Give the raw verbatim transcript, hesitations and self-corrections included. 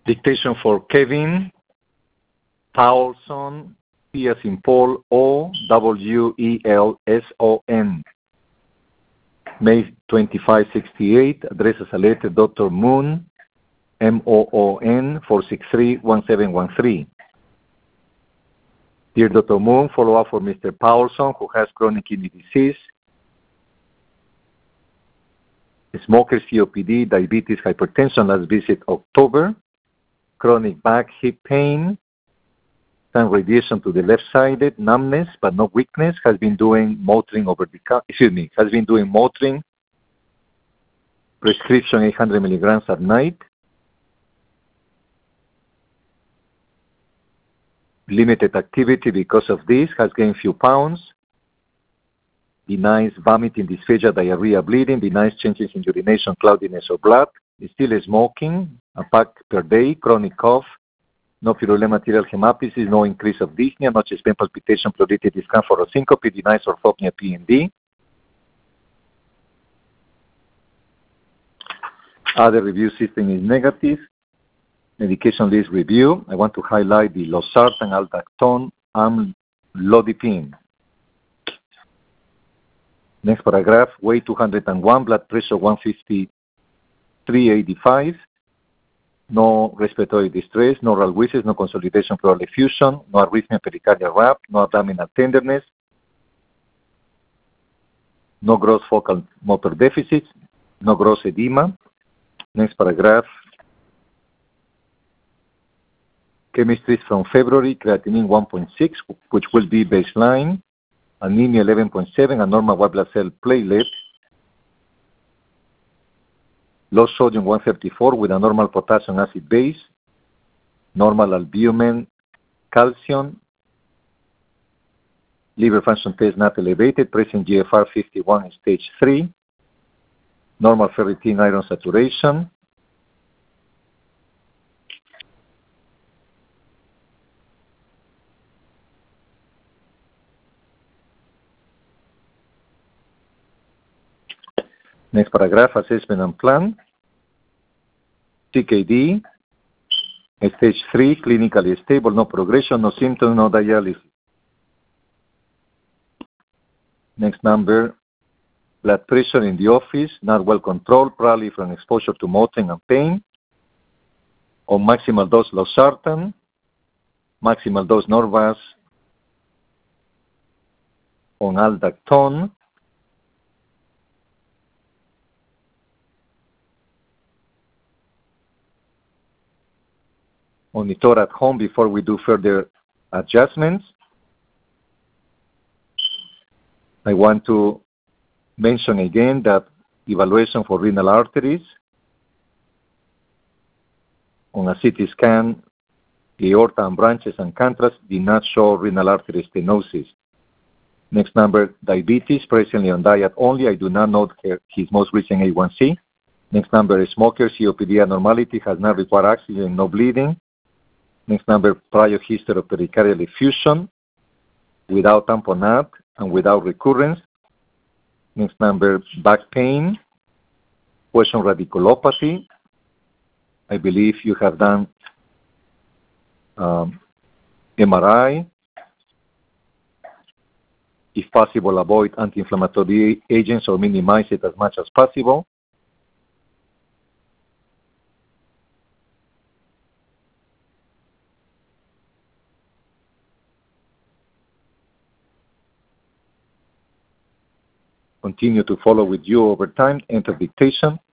Dictation for Kevin Paulson, P as in Paul, O W E L S O N. May twenty-five sixty-eight, addresses a letter Doctor Moon, M O O N, four six three, one seven one three. Dear Doctor Moon, follow up for Mister Paulson, who has chronic kidney disease, smoker, C O P D, diabetes, hypertension, last visit October, chronic back, hip pain, some radiation to the left-sided, numbness but no weakness, has been doing motoring over the, excuse me, has been doing motoring, prescription eight hundred milligrams at night, limited activity because of this, has gained few pounds, denies vomiting, dysphagia, diarrhea, bleeding, denies changes in urination, cloudiness, or blood, is still smoking, a pack per day, chronic cough, no purulent material hemoptysis, no increase of dyspnea, no chest pain, palpitation, pleuritic, discomfort, or syncope, denies orthopnea, P N D. Other review system is negative. Medication list review. I want to highlight the losartan, aldactone, amlodipine. Next paragraph, weight two hundred one, blood pressure one fifty-three eighty-five, no respiratory distress, no oral wheezes, no consolidation pleural effusion, no arrhythmia, pericardial rap, no abdominal tenderness, no gross focal motor deficits, no gross edema. Next paragraph, chemistries from February, creatinine one point six, which will be baseline, anemia eleven point seven, a normal white blood cell platelet, low sodium one thirty-four with a normal potassium acid base, normal albumin, calcium, liver function test not elevated, present G F R fifty-one in stage three, normal ferritin iron saturation, next paragraph, assessment and plan. C K D, stage three, clinically stable, no progression, no symptoms, no dialysis. Next number, blood pressure in the office, not well controlled, probably from exposure to motoring and pain. On maximal dose losartan, maximal dose Norvasc, on aldactone, monitor at home before we do further adjustments. I want to mention again that evaluation for renal arteries on a C T scan, aorta and branches and contrast did not show renal artery stenosis. Next number, diabetes, presently on diet only. I do not know his most recent A one C. Next number is smoker, C O P D abnormality, has not required oxygen, no bleeding. Next number, prior history of pericardial effusion without tamponade and without recurrence. Next number, back pain, question radiculopathy. I believe you have done um, M R I. If possible, avoid anti-inflammatory agents or minimize it as much as possible. Continue to follow with you over time. Enter dictation.